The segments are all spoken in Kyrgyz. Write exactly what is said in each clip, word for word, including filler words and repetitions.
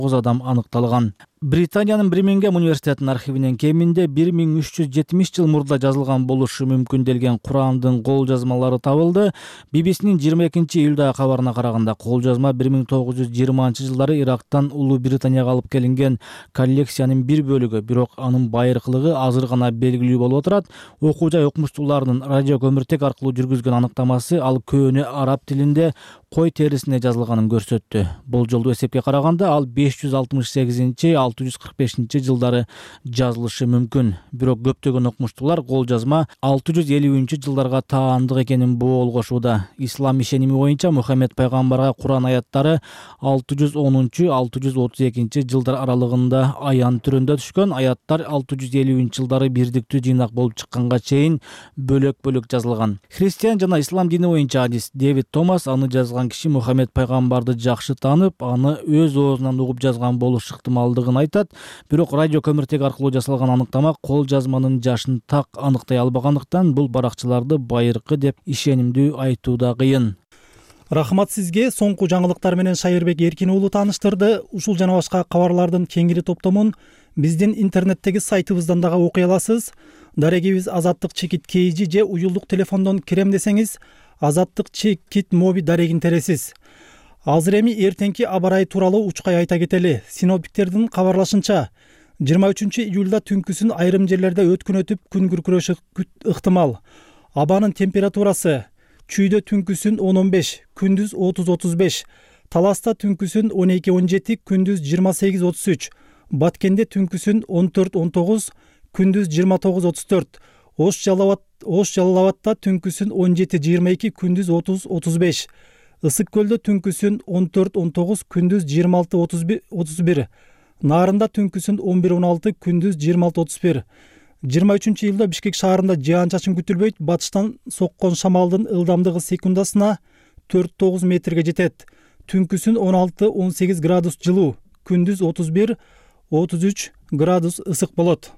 тогуз адам аныкталган. Британиянын Бирмингем университетинин архивинен кеминде бир миң үч жүз жетимиш жыл мурда жазылган болушу мүмкүн делген Курандын кол жазмалары табылды. би би синин жыйырма экинчи июлдагы кабарына караганда кол жазма бир миң тогуз жүз жыйырманчы жылдары Ирактан Улуу Британияга алып келинген коллекциянын бир бөлүгү, бирок анын байыркылыгы азыр гана белгилүү болуп отурат. Окуу жай окумуштууларынын радио көмүртек аркылуу жүргүзгөн аныктамасы ал көөнү араб тилинде кой терисине жазылганын көрсөттү. Болжолдуу эсепке караганда ал беш жүз алтымыш сегизинчи алты жүз кырк бешинчи жылдары жазылышы мүмкүн. Бирок көптөгөн окумуштуулар кол жазма алты жүз элүүнчү жылдарга таандык экенин боолгошууда. Ислам ишеними боюнча Мухаммед пайгамбарга Куран аяттары алты жүз онунчу алты жүз отуз экинчи жылдар аралыгында аян түрүндө түшкөн. Аяттар алты жүз элүүнчү жылдары бирдиктүү жыйнак болуп чыкканга чейин бөлөк-бөлөк жазылган. Христиан жана ислам дини боюнча адис Дэвид Томас аны жазган киши Мухаммед пайгамбарды жакшы таанып, аны өз оозунан угуп жазган болуш ыктымалдыгын айтат. Бирок радио көмүртек аркылуу жасалган аныктама кол жазманын жашын так аныктай албагандыктан бул баракчыларды байыркы деп ишенимдүү айтуу да кыйын. Рахмат сизге. Соңку жаңылыктар менен Шайырбек Эркин уулу тааныштырды. Ушул жана башка кабарлардын кеңири топтомун биздин интернеттеги сайтыбыздан дагы окуй аласыз. Дарегибиз Азаттык чекит кейжи же уюлдук телефондон кирем десеңиз Азаттык чекит моби дарегин тересиз. Азыр эми эртеңки аба ырайы тууралуу учкай айта кетели. Синоптиктердин кабарлашынча, жыйырма үчүнчү июлда түнкүсүн айрым жерлерде өткүн өтүп күн күркүрөшү ыктымал. Абанын температурасы Чүйдө түнкүсүн он он беш, күндүз отуз отуз беш, Таласта түнкүсүн он эки он жети, күндүз жыйырма сегиз отуз үч, Баткенде түнкүсүн он төрт он тогуз, күндүз жыйырма тогуз отуз төрт, Ош Жалалабад Ош Жалалабадта түнкүсүн он жети жыйырма эки, күндүз отуз отуз беш, Ысык көлдө түнкүсүн он төрт он тогуз, күндүз жыйырма алты отуз бир, Нарында түнкүсүн он бир он алты, күндүз жыйырма алты отуз бир. жыйырма үчүнчү июлда Бишкек шаарында жаан-чачын күтүлбөйт. Батыштан соккон шамалдын ылдамдыгы секундасына төрт тогуз метрге жетет. Түнкүсүн он алты он сегиз градус жылуу, күндүз отуз бир отуз үч градус ысык болот.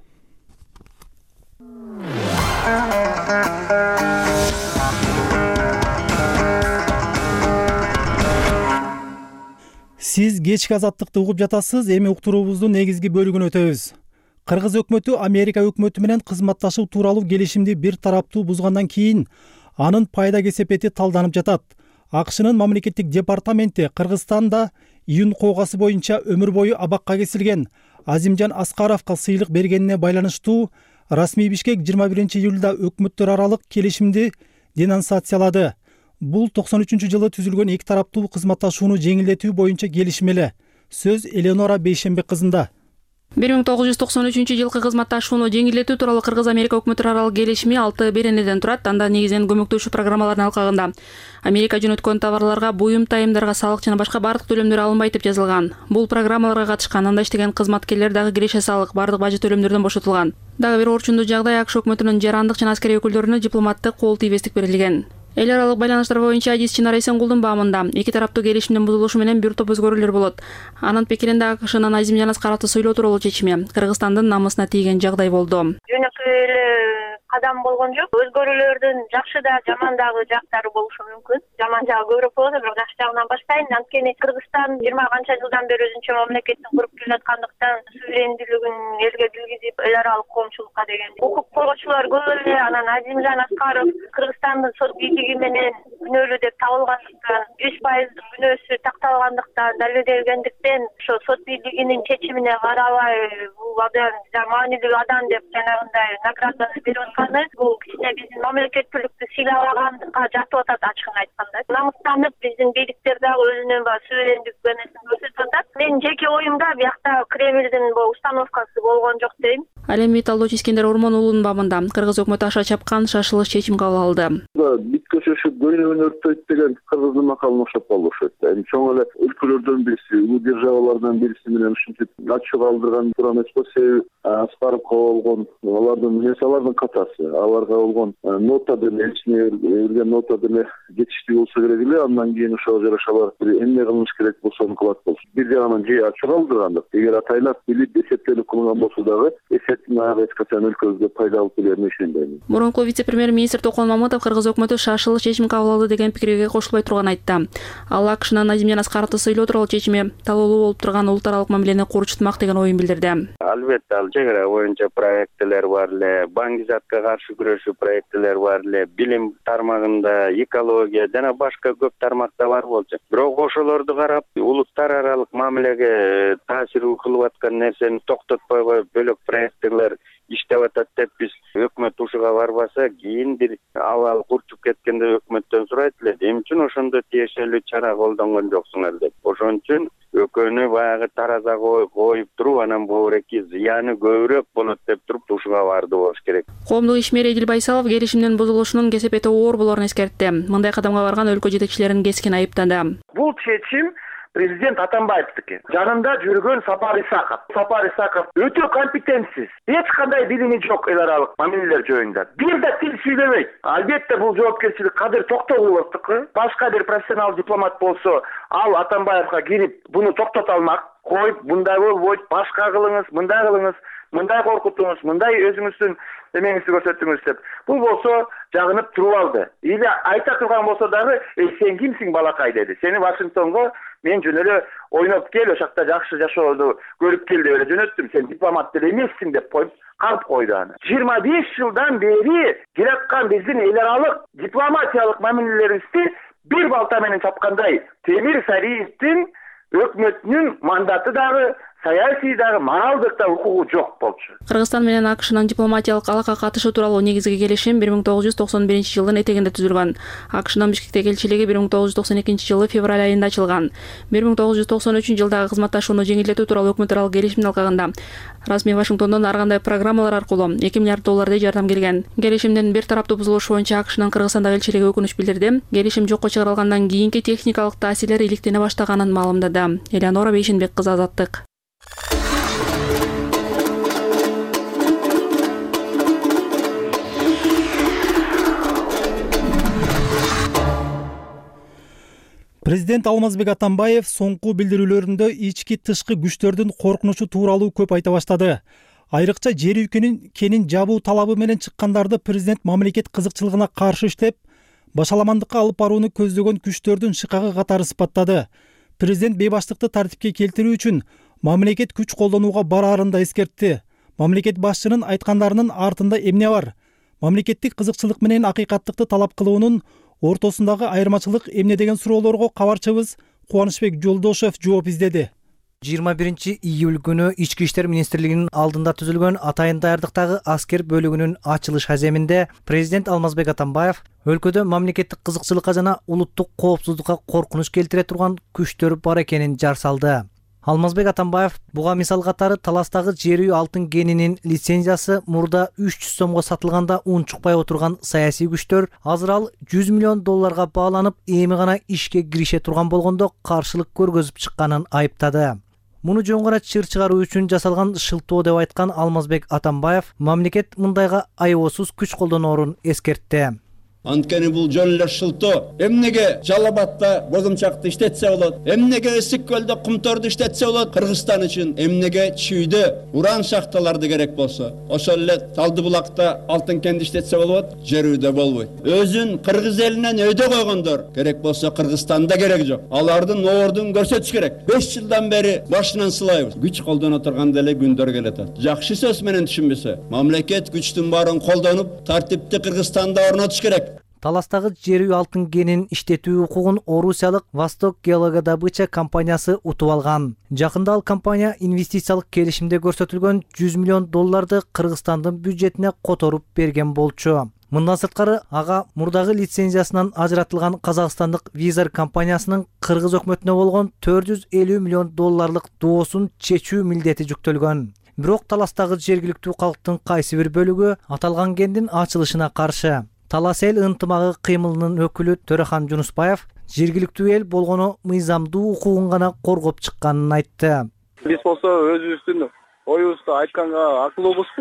Сиз кечки Азаттыкты угуп жатасыз. Эми уктуруубуздун негизги бөлүгүнө өтөбүз. Кыргыз өкмөтү Америка өкмөтү менен кызматташуу тууралуу келишимди бир тараптуу бузгандан кийин анын пайда кесепети талданып жатат. АКШнын мамлекеттик департаменти Кыргызстанда июн коогасы боюнча өмүр бою абакка кесилген Азимжан Аскаровго сыйлык бергенине байланыштуу расмий Бишкек жыйырма биринчи июлда өкмөттөр аралык келишимди денонсациялады. Бул токсон үчүнчү жылы түзүлгөн эки тараптуу кызматташууну жеңилдетүү боюнча келишим эле. Сөз Элеонора Бейшембек кызында. бир миң тогуз жүз токсон үчүнчү жылкы кызматташууну жеңилдетүү тууралуу Кыргыз-Америка өкмөттөр аралык келишими алты беренеден турат. Анда негизинен көмөктөшүү программаларынын алкагында Америка жөнөткөн товарларга, буюм тайымдарга салык жана башка бардык төлөмдөр алынбайт деп жазылган. Бул программаларга катышкан, анда иштеген кызматкерлер дагы киреше салык, бардык бажы төлөмдөрдөн бошотулган. Дагы бир орчундуу жагдай АКШ өкмөтүнүн жарандык жана аскерий өкүлдөрүнө дипломаттык кол тийбестик берилген. Эл аралык байланыштар боюнча адис Чынар Эсенгулдун баамында эки тараптуу келишимдин бузулушу менен бир топ өзгөрүүлөр болот. Анын пикиринде АКШнын Азимжан Аскаровду суйлоо тууралуу чечими Кыргызстандын намысына тийген жагдай болду. Жөнөкөй эле кадам болгон жок. Өзгөрүүлөрдүн жакшы да, жаман дагы жактары болушу мүмкүн. Жаман жагы көбүрөөк болот, бирок жакшы жагынан баштайын. Анткени Кыргызстан жыйырма канча жылдан бери өзүнчө мамлекетин куруп келаткандыктан суверендүүлүгүн элге билгизип, эл аралык коомчулукка деген укук коргоочулар көп эле. Анан Азимжан Аскаров Кыргызстандын сот бийлиги менен күнөөлүү деп табылгандыктан, жүз пайыздык күнөөсү такталгандыктан, далилделгендиктен, ошо сот бийлигинин чечимине карабай бул адам маанилүү адам деп жанагындай награданы берип атканы, бул кичине биздин мамлекеттүүлүктү сыйлагандыкка жатып атат, ачыгын айтканда. Намыстанып, биздин бийликтер дагы өзүнүн баягы суверендик бенесин көрсөтүп атат. Менин жеке оюмда биякта Кремлдин бул установкасы болгон жок дейм. Ал эми талдоочу Искендер Ормон уулунун баамында Кыргыз өкмөтү аша чапкан шашылыш чечим кабыл алды. Бит көчөшү гөнүгүн өрттөйт деген кыргыздын макалына окшоп калды окшойт. Эми чоң эле өлкөлөрдөн бириси, улуу державалардан бириси менен ушинтип ачык алдырган туура эмес го. Себеби Аскаровго болгон алардын мисалардын катасы, аларга болгон нота деле ичине берген нота деле жетиштүү болсо керек эле. Андан кийин ошого жараша алар эмне кылыш керек болсо аны кылат болчу. Бир жагынан же ачык алдыргандык, эгер атайлап билип эсептелип кылынган болсо дагы четтин аяга эч качан өлкөбүзгө пайда алып келерине ишенбейм. Мурунку вице-премьер-министр Токон Мамытов кыргыз өкмөтү шашыл чечим кабыл алды деген пикирге кошулбай турганын айтты. Ал АКШнын Назимдин Аскаровду сыйлоо тууралуу чечими талоолуу болуп турган улут аралык мамилени курчутмак деген оюн билдирди. Албетте ал чек ара боюнча проекттер бар эле, баңгизатка каршы күрөшүү проекттер бар эле, билим тармагында, экология жана башка көп тармакта бар болчу. Бирок ошолорду карап, улуттар аралык мамилеге таасир кылып аткан нерсени токтотпой коюп, бөлөк проекттер иштеп атат деп биз өкмөт ушуга барбаса, кийин бир абал курчуп кеткенде өкмөттөн сурайт эле, эмне үчүн ошондо тиешелүү чара колдонгон жоксуңар деп. Ошон үчүн экөөнү баягы тараза коюп туруп, анан бобуреки зыяны көбүрөөк болот деп туруп ушуга барды болуш керек. Коомдук ишмер Эдил Байсалов келишимдин бузулушунун кесепети оор болоорун эскертти. Мындай кадамга барган өлкө жетекчилерин кескин айыптады. Бул чечим президент Атамбаевдики. Жанында жүргөн Сапар Исаков. Сапар Исаков өтө компетентсиз. Эч кандай билими жок эл аралык мамилелер жөнүндө. Бир да тил сүйлөбөйт. Албетте бул жоопкерчилик Кадыр Токтогуловдуку. Башка бир профессионал дипломат болсо, ал Атамбаевга кирип буну токтото алмак. Коюп, мындай болбойт, башка кылыңыз, мындай кылыңыз, мындай коркутуңуз, мындай өзүңүздүн эмеңизди көрсөтүңүз деп. Бул болсо жагынып туруп алды. Или айта турган болсо дагы, "Эй, сен кимсиң балакай" деди. "Сени Вашингтонго мен жөн эле ойноп кел, ошакта жакшы жашооду көрүп кел деп эле жөнөттүм. Сен дипломат деле эмессиң" деп коюп калып койду аны. жыйырма беш жылдан бери келаткан биздин эл аралык дипломатиялык мамилелерибизди бир балта менен чапкандай Темир Сариевдин өкмөтүнүн мандаты дагы, саясий дагы, моралдык да укугу жок болчу. Кыргызстан менен АКШнын дипломатиялык алака катышы тууралуу негизги келишим бир миң тогуз жүз токсон биринчи жылдын этегинде түзүлгөн. АКШнын Бишкектеги элчилиги бир миң тогуз жүз токсон экинчи жылы февраль айында ачылган. бир миң тогуз жүз токсон үчүнчү жылдагы кызматташууну жеңилдетүү тууралуу өкмөт аралык келишимдин алкагында расмий Вашингтондон ар кандай программалар аркылуу эки миллиард доллардай жардам келген. Келишимдин бир тараптуу бузулушу боюнча АКШнын Кыргызстандагы элчилиги өкүнүч билдирди. Келишим жокко чыгарылгандан кийинки техникалык таасирлер иликтене баштаганын маалымдады. Элеонора Бейшенбек кызы, Азаттык. Президент Алмазбек Атамбаев соңку билдирүүлөрүндө ички тышкы күчтөрдүн коркунучу тууралуу көп айта баштады. Айрыкча жер өлкөнүн кенин жабуу талабы менен чыккандарды президент мамлекет кызыкчылыгына каршы иштеп, башаламандыкка алып барууну көздөгөн күчтөрдүн шыкагы катары сыпаттады. Президент бейбаштыкты тартипке келтирүү үчүн мамлекет күч колдонууга бараарын да эскертти. Мамлекет башчынын айткандарынын артында эмне бар? Мамлекеттик кызыкчылык менен акыйкаттыкты талап кылуунун ортосундагы айырмачылык эмне деген суроолорго кабарчыбыз Кубанычбек Жолдошев жооп издеди. жыйырма биринчи июль күнү Ички иштер министрлигинин алдында түзүлгөн атайын даярдыктагы аскер бөлүгүнүн ачылыш аземинде президент Алмазбек Атамбаев өлкөдө мамлекеттик кызыкчылыкка жана улуттук коопсуздукка коркунуч келтире турган күчтөр бар экенин жар салды. Алмазбек Атамбаев буга мисал катары Таластагы жер үй алтын кенинин лицензиясы мурда үч жүз сомго сатылганда унчукпай отурган саясий күчтөр азыр ал жүз миллион долларга бааланып эми гана ишке кирише турган болгондо каршылык көргөзүп чыкканын айыптады. Муну жөн гана чыр чыгаруу үчүн жасалган шылтоо деп айткан Алмазбек Атамбаев мамлекет мындайга аябосуз күч колдоноорун эскертти. Анткени бул жөн эле шылтоо. Эмнеге Жалал-Абадта бозумчакты иштетсе болот, эмнеге Ысык көлдө кумторду иштетсе болот, Кыргызстан үчүн эмнеге Чүйдө уран шахталарды керек болсо, ошол эле Талдыбулакта алтын кенди иштетсе болот, жер үйдө болбойт. Өзүн кыргыз элинен өйдө койгондор керек болсо Кыргызстанда керек жок. Алардын ордун көрсөтүш керек. беш жылдан бери башынан сылайбыз. Күч колдоно турган деле күндөр келет. Жакшы сөз менен түшүнбөсө, мамлекет күчтүн баарын колдонуп, тартипти Кыргызстанда орнотуш керек. Таластагы жер үй алтын кенин иштетүү укугун орусиялык Восток Геологодобыча компаниясы утуп алган. Жакында ал компания инвестициялык келишимде көрсөтүлгөн жүз миллион долларды Кыргызстандын бюджетине которуп берген болчу. Мындан сырткары ага мурдагы лицензиясынан ажыратылган Казакстандык Визар компаниясынын Кыргыз өкмөтүнө болгон төрт жүз элүү миллион долларлык доосун чечүү милдети жүктөлгөн. Бирок Таластагы жергиликтүү калктын кайсы бир бөлүгү аталган кендин ачылышына каршы. Талас эл ынтымагы кыймылынын өкүлү Төрехан Жунусбаев жергиликтүү эл болгону мыйзамдуу укугун гана коргоп чыкканын айтты. Биз болсо өзүбүздүн оюбузду айтканга акылуубузбу.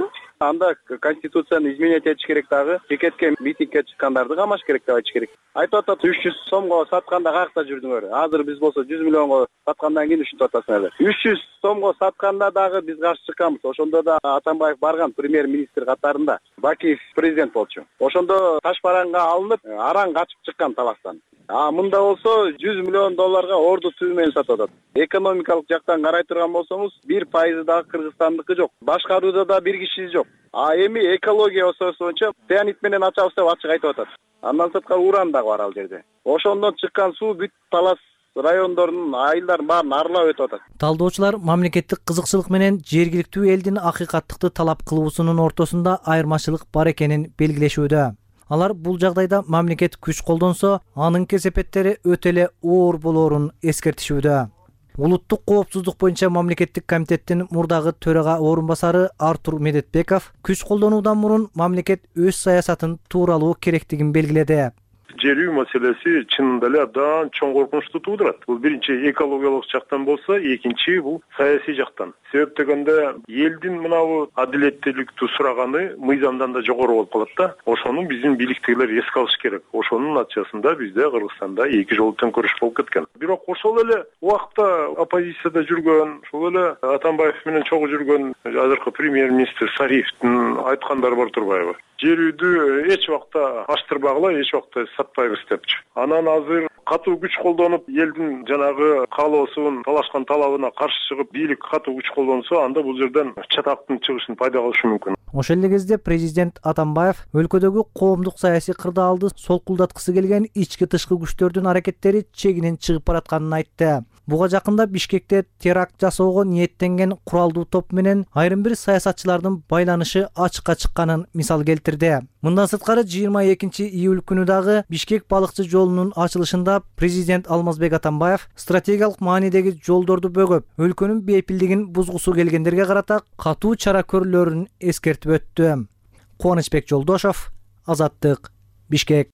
анда конституцияны изменять этиш керек дагы, пикетке, митингге чыккандарды камаш керек деп айтыш керек. Айтып атат үч жүз сомго сатканда каякта жүрдүңөр. Азыр биз болсо жүз миллионго саткандан кийин ушинтип атасыңар. үч жүз сомго сатканда дагы биз каршы чыкканбыз. Ошондо да Атамбаев барган премьер-министр катарында. Бакиев президент болчу. Ошондо таш бараңга алынып, араң качып чыккан таластан. А мында болсо жүз миллион долларга орду түбү менен сатып атат. Экономикалык жактан карай турган болсоңуз, бир пайызы дагы Кыргызстандыкы жок. Башкарууда да бир киши жок. А эми экология ососу боюнча цианид менен ачабыз деп ачык айтып атат. Андан сырткары уран дагы бар ал жерде. Ошондон чыккан суу бүт талас райондордун айылдарын баарын аралап өтүп атат. Талдоочулар мамлекеттик кызыкчылык менен жергиликтүү элдин акыйкаттыкты талап кылуусунун ортосунда айырмачылык бар экенин белгилешүүдө. Алар бул жагдайда мамлекет күч колдонсо, анын кесепеттери өтө эле оор болоорун эскертишүүдө. Улуттук коопсуздук боюнча мамлекеттик комитеттин мурдагы төрага орун басары Артур Медетбеков күч колдонуудан мурун мамлекет өз саясатын тууралуу керектигин белгиледи. Жер үй маселеси чынында эле абдан чоң коркунучту туудурат. Бул биринчи экологиялык жактан болсо, экинчи бул саясий жактан. Себеп дегенде элдин мынабу адилеттүүлүктү сураганы мыйзамдан да жогору болуп калат да. Ошону биздин бийликтегилер эске алыш керек. Ошонун натыйжасында бизде Кыргызстанда эки жолу төңкөрүш болуп кеткен. Бирок ошол эле убакта оппозицияда жүргөн, ошол эле Атамбаев менен чогуу жүргөн азыркы премьер-министр Сариевдин айткандары бар турбайбы? Жер үйдү эч убакта аштырбагыла, эч убакта сатпайбыз депчи. Анан азыр катуу күч колдонуп, элдин жанагы каалоосун, талашкан талабына каршы чыгып, бийлик катуу күч колдонсо, анда бул жерден чатактын чыгышын пайда кылышы мүмкүн. Ошол эле кезде президент Атамбаев өлкөдөгү коомдук саясий кырдаалды солкулдаткысы келген ички тышкы күчтөрдүн аракеттери чегинен чыгып баратканын айтты. Буга жакында Бишкекте теракт жасоого ниеттенген куралдуу топ менен айрым бир саясатчылардын байланышы ачыкка чыкканын мисал келтирди. Мындан сырткары жыйырма экинчи июль күнү дагы Бишкек балыкчы жолунун ачылышында президент Алмазбек Атамбаев стратегиялык маанидеги жолдорду бөгөп, өлкөнүн бейпилдигин бузгусу келгендерге карата катуу чара көрүлөрүн эскертип өттү. Кубанычбек Жолдошов, Азаттык, Бишкек.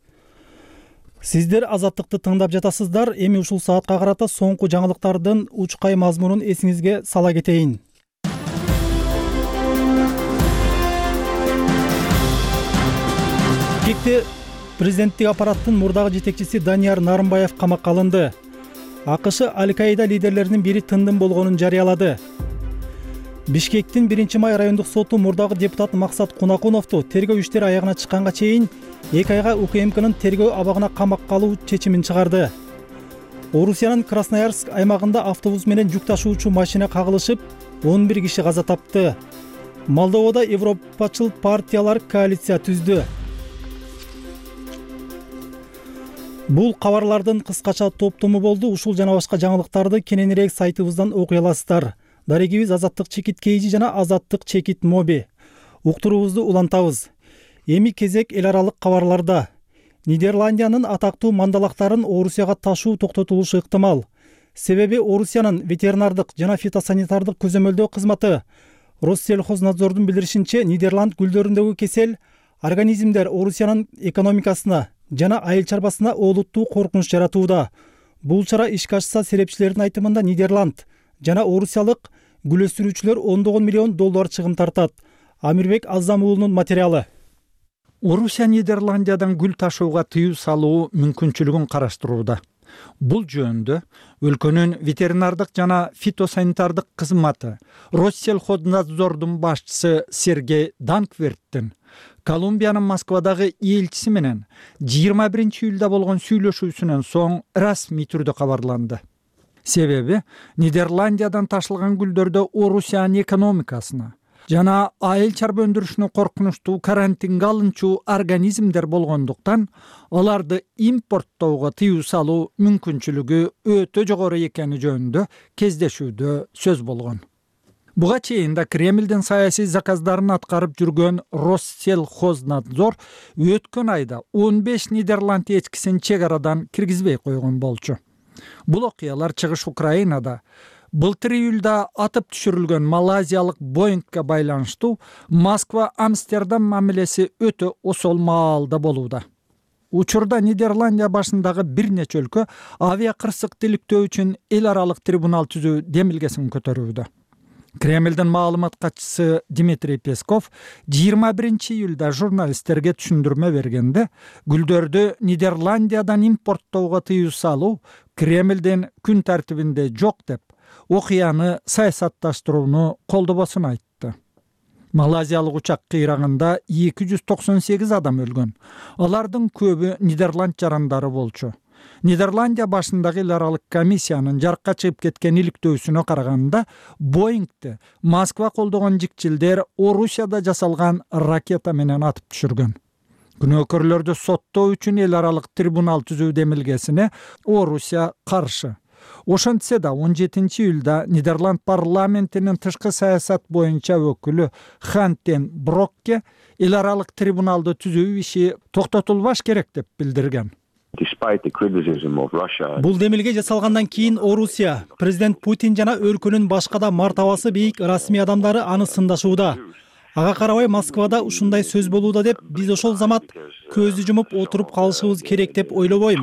Сиздер Азаттыкты тыңдап жатасыздар. Эми ушул саатка карата соңку жаңылыктардын учкай мазмунун эсиңизге сала кетейин. Бишкекте президенттик аппараттын мурдагы жетекчиси Данияр Нарымбаев камакка алынды. АКШ Аль-Каида лидерлеринин бири тындым болгонун жарыялады. Бишкектин биринчи май райондук соту мурдагы депутат Максат Кунакуновду тергөө иштери аягына чыкканга чейин эки айга УКМКнын тергөө абагына камакка алуу чечимин чыгарды. Орусиянын Красноярск аймагында автобус менен жүк ташуучу машина кагылышып, он бир киши каза тапты. Молдовада европачыл партиялар коалиция түздү. Бул кабарлардын кыскача топтому болду. Ушул жана башка жаңылыктарды кененирээк сайтыбыздан окуй аласыздар. Дарегибиз Азаттык Чекит Кейжи жана Азаттык Чекит Моби. Уктуруубузду улантабыз. Эми кезек эл аралык кабарларда. Нидерландиянын атактуу мандалактарын Орусияга ташуу токтотулушу ыктымал. Себеби Орусиянын ветеринардык жана фитосанитардык көзөмөлдөө кызматы Россельхознадзордун билдиришинче, Нидерланд гүлдөрүндөгү кесел организмдер Орусиянын экономикасына жана айыл чарбасына олуттуу коркунуч жаратууда. Бул чара ишке ашса, серепчилердин айтымында Нидерланд жана орусиялык гүл өстүрүүчүлөр ондогон миллион доллар чыгым тартат. Амирбек Азам уулунун материалы. Орусия Нидерландиядан гүл ташууга тыюу салуу мүмкүнчүлүгүн караштырууда. Бул жөнүндө өлкөнүн ветеринардык жана фитосанитардык кызматы Россельхознадзордун башчысы Сергей Данкверттин Колумбиянын Москвадагы элчиси менен жыйырма биринчи июлда болгон сүйлөшүүсүнөн соң расмий түрдө кабарланды. Себеби Нидерландиядан ташылган гүлдөрдө Орусиянын экономикасына жана айыл чарба өндүрүшүнө коркунучтуу карантинге алынчу организмдер болгондуктан аларды импорттоого тыюу салуу мүмкүнчүлүгү өтө жогору экени жөнүндө кездешүүдө сөз болгон. Буга чейин да Кремлдин саясий заказдарын аткарып жүргөн Россельхознадзор өткөн айда он беш Нидерланд эчкисин чек арадан киргизбей койгон болчу. Бул окуялар чыгыш Украинада былтыр июлда атып түшүрүлгөн малайзиялык Боингке байланыштуу Москва-Амстердам мамилеси өтө осол маалда болууда. Учурда Нидерландия башындагы бир нече өлкө авиа кырсык тиликтөө үчүн эл аралык трибунал түзүү демилгесин көтөрүүдө. Кремлдин маалымат катчысы Дмитрий Песков жыйырма биринчи июлда журналисттерге түшүндүрмө бергенде гүлдөрдү Нидерландиядан импорттоого тыюу салуу Кремлдин күн тартибинде жок деп, окуяны саясатташтырууну колдобосун айтты. Малайзиялык учак кыйрагында эки жүз токсон сегиз адам өлгөн. Алардын көбү Нидерланд жарандары болчу. Нидерландия башындагы эл аралык комиссиянын жарыкка чыгып кеткен иликтөөсүнө караганда, Боингти Москва колдогон жикчилдер Орусияда жасалган ракета менен атып түшүргөн. Күнөөкөрлөрдү соттоо үчүн эл аралык трибунал түзүү демилгесине Орусия каршы. Ошентсе да он жетинчи июлда Нидерланд парламентинин тышкы саясат боюнча өкүлү Хантен Брокке эл аралык трибуналды түзүү иши токтотулбаш керек деп билдирген. Бул демилге жасалгандан кийин Орусия, президент Путин жана өлкөнүн башка да мартабасы бийик расмий адамдары аны сындашууда. Ага карабай Москвада ушундай сөз болууда деп биз ошол замат көздү жумуп отуруп калышыбыз керек деп ойлобойм.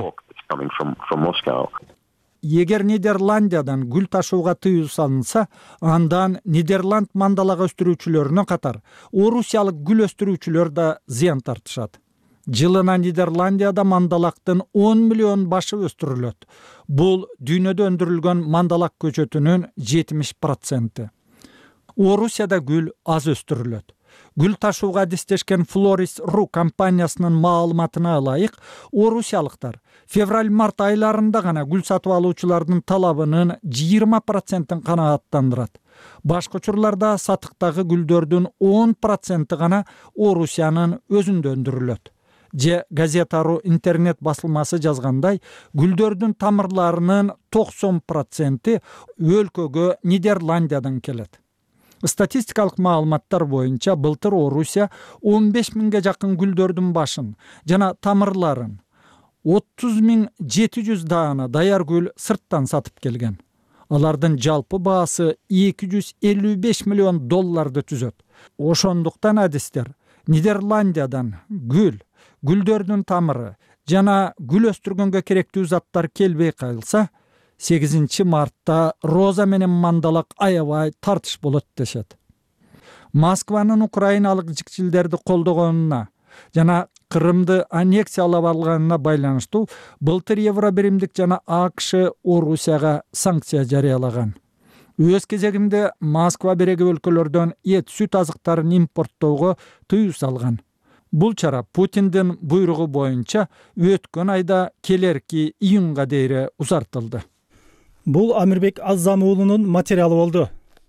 Эгер Нидерландиядан гүл ташууга тыюу салынса, андан Нидерланд мандалак өстүрүүчүлөрүнө катар орусиялык гүл өстүрүүчүлөр да зыян тартышат. Жылына Нидерландияда мандалактын он миллион башы өстүрүлөт. Бул дүйнөдө өндүрүлгөн мандалак көчөтүнүн жетимиш проценти. Орусияда гүл аз өстүрүлөт. Гүл ташууга адистешкен Флорис Ру компаниясынын маалыматына ылайык, орусиялыктар февраль-март айларында гана гүл сатып алуучулардын талабынын жыйырма процентин канааттандырат. Башка учурларда сатыктагы гүлдөрдүн он проценти гана Орусиянын өзүндө өндүрүлөт. Же газета.ру интернет басылмасы жазгандай, гүлдөрдүн тамырларынын токсон проценти өлкөгө Нидерландиядан келет. Статистикалык маалыматтар боюнча былтыр Орусия он беш миңге жакын гүлдөрдүн башын жана тамырларын, отуз миң жети жүз даана даяр гүл сырттан сатып келген. Алардын жалпы баасы эки жүз элүү беш миллион долларды түзөт. Ошондуктан адистер Нидерландиядан гүл, гүлдөрдүн тамыры жана гүл өстүргөнгө керектүү заттар келбей калса, сегизинчи мартта роза менен мандалак аябай тартыш болот дешет. Москванын украиналык жикчилдерди колдогонуна жана Кырымды аннексиялап алганына байланыштуу былтыр Евробиримдик жана АКШ Орусияга санкция жарыялаган. Өз кезегинде Москва береги өлкөлөрдөн эт, сүт азыктарын импорттоого тыюу салган. Бул чара Путиндин буйругу боюнча өткөн айда келерки июнга дейре узартылды. Бул Амирбек Аззам уулунун материалы болду.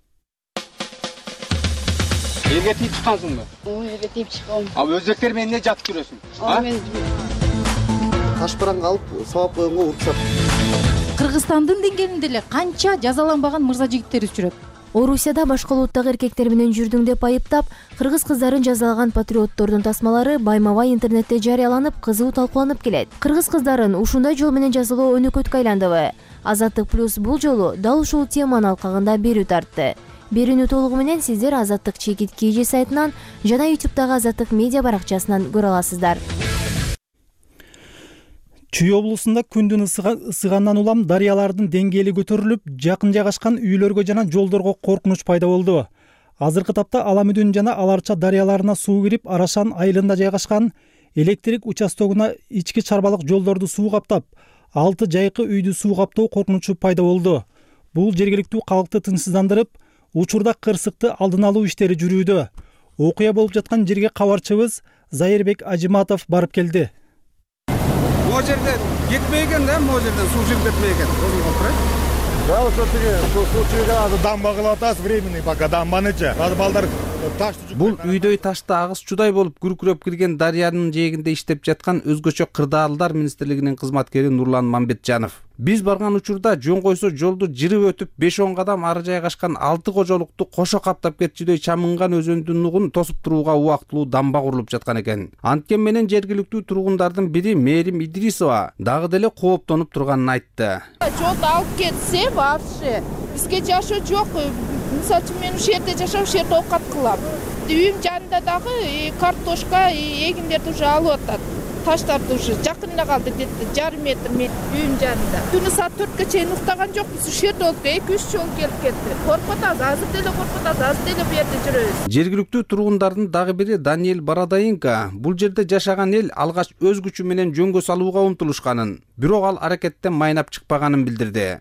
Элге тийип чыккансыңбы? Ооба, элге тийип чыккам. А өзбектер менен эмне жатып жүрөсүң? А мен ташбаранга алып сабап койгонго уруксат. Кыргызстандын деңгээлинде эле канча жазаланбаган мырза жигиттерибиз жүрөт. Орусияда башка улуттагы эркектер менен жүрдүң деп айыптап, кыргыз кыздарын жазалаган патриоттордун тасмалары байма-бай интернетте жарыяланып, кызуу талкууланып келет. Кыргыз кыздарын ушундай жол менен жазалоо өнөкөткө айландыбы? Азаттык плюс бул жолу дал ушул теманын алкагында берүү тартты. Берүүнү толугу менен сиздер Азаттык чекит кж сайтынан жана ютубтагы Азаттык медиа баракчасынан көрө аласыздар. Чүй облусунда күндүн ысыгандан улам дарыялардын деңгээли көтөрүлүп, жакын жайгашкан үйлөргө жана жолдорго коркунуч пайда болду. Азыркы тапта Аламүдүн жана Аларча дарыяларына суу кирип, Арашан айылында жайгашкан электрик участогуна ички чарбалык жолдорду суу каптап, алты жайкы үйдү суу каптоо коркунучу пайда болду. Бул жергиликтүү калкты тынчсыздандырып, учурда кырсыкты алдын алуу иштери жүрүүдө. Окуя болуп жаткан жерге кабарчыбыз Зайырбек Ажиматов барып келди. Могу жерден кетпей экен да, могу жерден суу чыгып кетпей экен. Козулгап турат. Да, вот суу чыгып азыр дамба кылып атабыз, временный пока дамбанычы. Азыр балдар таш. Бул үйдөй ташта агыс чудай болуп күркүрөп кирген дарыянын жээгинде иштеп жаткан өзгөчө кырдаалдар министрлигинин кызматкери Нурлан Мамбетжанов. Биз барган учурда жөн койсо жолду жырып өтүп беш он кадам ары жайгашкан алты кожолукту кошо каптап кетчүдөй чамынган өзөндүн нугун тосуп турууга убактылуу дамба курулуп жаткан экен. Анткени менен жергиликтүү тургундардын бири Мээрим Идрисова дагы деле кооптонуп турганын айтты. Жолду алып кетсе вообще бизге жашоо жок. Мисалы үчүн мен ушул жерде жашап, ушул жерде оокат кылам. Үйүм жанында дагы картошка, эгиндерди уже алып атат. таштарды уже жакын эле калды, где-то жарым метр үйүм жанында. Түнү саат төрткө чейин уктаган жокпуз. Ушул жерде болуп эки үч жолу келип кетти. Коркуп атабыз, азыр деле коркуп атабыз, азыр деле бу жерде жүрөбүз. Жергиликтүү тургундардын дагы бири Даниэль Бородайенко бул жерде жашаган эл алгач өз күчү менен жөнгө салууга умтулушканын, бирок ал аракеттен майнап чыкпаганын билдирди.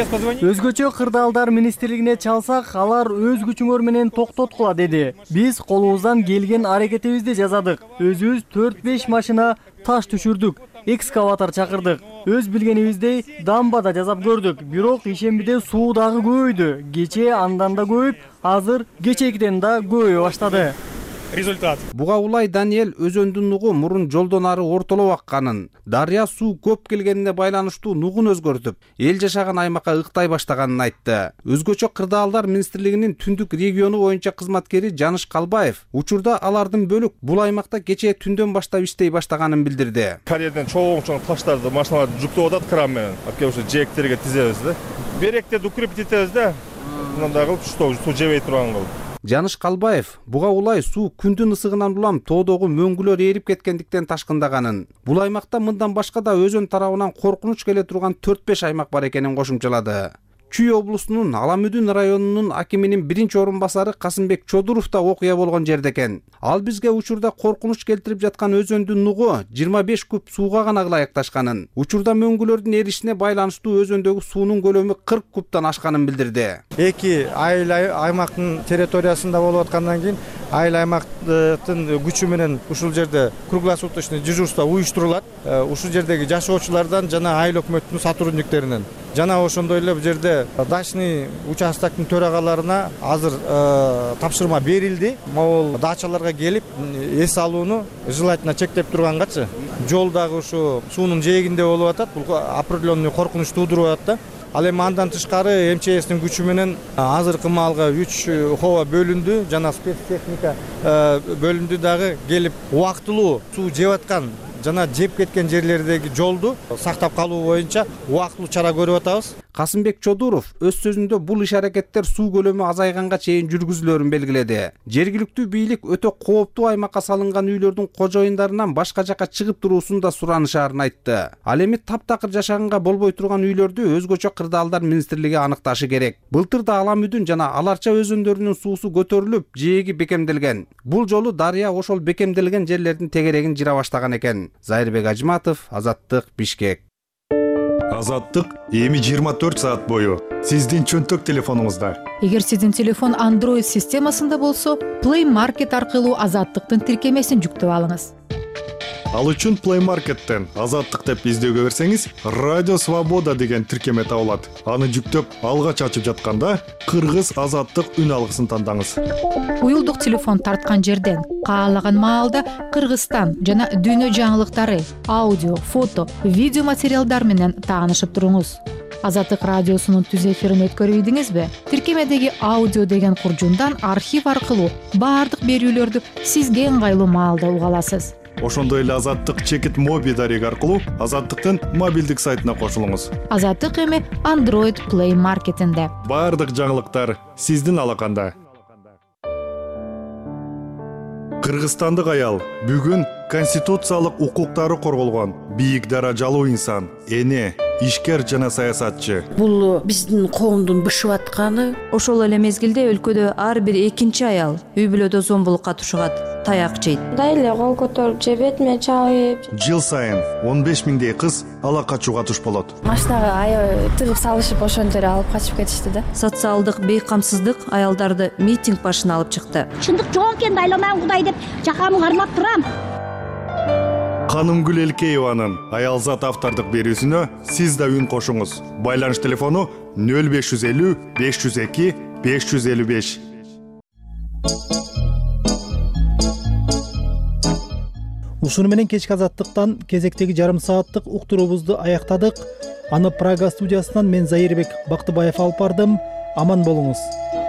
Өзгөчө кырдаалдар министрлигине чалсак, алар өз күчүңөр менен токтоткула деди. Биз колубуздан келген аракетибизди жасадык. Өзүбүз төрт беш машина таш түшүрдүк, экскаватор чакырдык. Өз билгенибиздей дамбада жасап көрдүк. Бирок ишембиде суу дагы көбөйдү. Кечээ андан да көбөйүп, азыр кечээкиден да көбөйө баштады. Результат. Буга улай Даниэль өзөндүн нугу мурун жолдон ары ортолоп акканын, дарыя суу көп келгенине байланыштуу нугун өзгөртүп, эл жашаган аймакка ыктай баштаганын айтты. Өзгөчө кырдаалдар министрлигинин түндүк региону боюнча кызматкери Жаныш Калбаев учурда алардын бөлүк бул аймакта кечээ түндөн баштап иштей баштаганын билдирди. Карьерден чоң-чоң таштарды машиналар жүктөп атат кран менен. Алып ошо жээктерге тизебиз да. Беректе укрепить этебиз да. Мындай кылып суу жебей турган кылып. Жаныш Калбаев буга улай суу күндүн ысыгынан улам тоодогу мөңгүлөр эрип кеткендиктен ташкындаганын, бул аймакта мындан башка да өзөн тарабынан коркунуч келе турган төрт беш аймак бар экенин кошумчалады. Чүй облусунун Аламүдүн районунун акиминин биринчи орун басары Касымбек Чодуров да окуя болгон жерде экен. Ал бизге учурда коркунуч келтирип жаткан өзөндүн нугу жыйырма беш куб сууга гана ылайыкташканын, учурда мөңгүлөрдүн эришине байланыштуу өзөндөгү суунун көлөмү кырк кубтан ашканын билдирди. Эки айыл аймактын территориясында болуп аткандан кийин айыл аймактын күчү менен ушул жерде круглосуточный дежурство уюштурулат. Ушул жердеги жашоочулардан жана айыл өкмөтүнүн сотрудниктеринен жана ошондой эле бул жерде дачный участоктун төрагаларына азыр тапшырма берилди. Могул дачаларга келип эс алууну желательно чектеп тургангачы. Жол дагы ушу суунун жээгинде болуп атат. Бул определенный коркунуч туудуруп атат да. Ал эми андан тышкары эм че эстин күчү менен азыркы маалга үч хова бөлүндү, жана спецтехника бөлүндү дагы келип убактылуу суу жеп аткан жана жеп кеткен жерлердеги жолду сактап калуу боюнча убактылуу чара көрүп атабыз. Касымбек Чодуров өз сөзүндө бул иш аракеттер суу көлөмү азайганга чейин жүргүзүлөрүн белгиледи. Жергиликтүү бийлик өтө кооптуу аймакка салынган үйлөрдүн кожоюндарынан башка жакка чыгып туруусун да суранышаарын айтты. Ал эми таптакыр жашаганга болбой турган үйлөрдү өзгөчө кырдаалдар министрлиги аныкташы керек. Былтыр да Аламүдүн жана Аларча өзөндөрүнүн суусу көтөрүлүп, жээги бекемделген. Бул жолу дарыя ошол бекемделген жерлердин тегерегин жыра баштаган экен. Зайырбек Ажматов, Азаттык, Бишкек. Азаттык эми жыйырма төрт саат бою сиздин чөнтөк телефонуңузда. Эгер сиздин телефон Android системасында болсо, Play Market аркылуу Азаттыктын тиркемесин жүктөп алыңыз. Ал үчүн Play Market'тен Азаттык деп издөөгө берсеңиз, Радио Свобода деген тиркеме табылат. Аны жүктөп алгач ачып жатканда Кыргыз Азаттык үн алгысын тандаңыз. Уюлдук телефон тарткан жерден каалаган маалда Кыргызстан жана дүйнө жаңылыктары, аудио, фото, видео материалдар менен таанышып туруңуз. Азаттык радиосунун түз эфирин өткөрүп ийдиңизби? Тиркемедеги аудио деген куржундан архив аркылуу баардык берүүлөрдү сизге ыңгайлуу маалда уга аласыз. Ошондой эле Азаттык чекит моби дареги аркылуу Азаттыктын мобилдик сайтына кошулуңуз. Азаттык эми Android Play Market'инде. Баардык жаңылыктар сиздин алаканда. Кыргызстандык аял бүгүн конституциялык укуктары корголгон бийик даражалуу инсан, эне, ишкер жана саясатчы. Бул биздин коомдун бышып атканы. Ошол эле мезгилде өлкөдө ар бир экинчи аял үй бүлөдө зомбулукка тушугат, таяк жейт. Дайле кол көтөрүп же бетиме чабып. Жыл сайын он беш миңдей кыз ала качууга туш болот. Машинага аябай тыгып салышып ошондой алып качып кетишти да. Социалдык бейкамсыздык аялдарды митинг башына алып чыкты. Чындык жок экен, дайламан Кудай деп жакамды кармап турам. Канымгүл Элкееванын Аялзат автордук берүүсүнө сиз да үн кошуңуз. Байланыш телефону нөл беш жүз элүү беш жүз эки беш жүз элүү беш. Ушуну менен кечки Азаттыктан кезектеги жарым сааттык уктуруубузду аяктадык. Аны Прага студиясынан мен Зайырбек Бактыбаев алып бардым. Аман болуңуз.